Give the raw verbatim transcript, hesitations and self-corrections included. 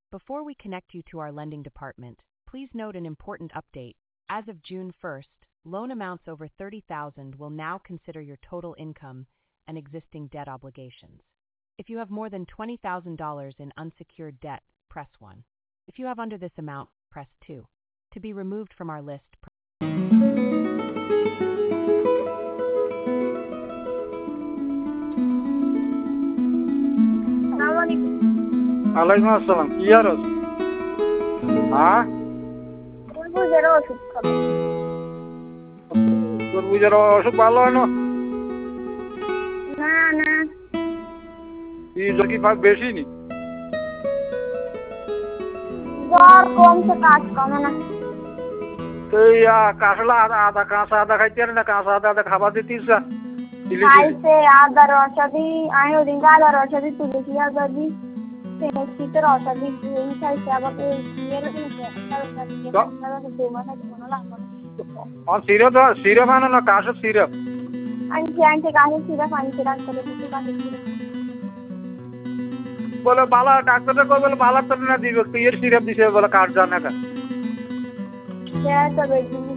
Before we connect you to our lending department, please note an important update. As of June first, loan amounts over thirty thousand dollars will now consider your total income and existing debt obligations. If you have more than twenty thousand dollars in unsecured debt, press one. If you have under this amount, press two. To be removed from our list, press ওয়ালাইকুম আসসালাম। কি আর হ্যাঁ তরমুজের ওষুধ খাবো। তরমুজের অসুখ ভালো হয় না? না না কি কি বেশি নি? জ্বর কমছে, কাজ কমে না। তো কাঁচলা আদা কাঁচা আদা খাইতে না, কাঁচা আদা আদা খাবার দিতিস খাইছে আদা রসাদি, আমি ওদিনকে আদা রসাদি তুলেছি, আদা দি শীতের রসাদি খাইছে, আবার সিরাপ সিরাপ আনো না, কাশের সিরাপ আনছি আনছি কাশের সিরাপ আনছি, ডাক্তারের কিছু কাশের সিরাপ বলে বালা ডাক্তারটা কই বলে বালা তো না দিবে, তুই এর সিরাপ দিছে বলে কাজ জানা কা তবে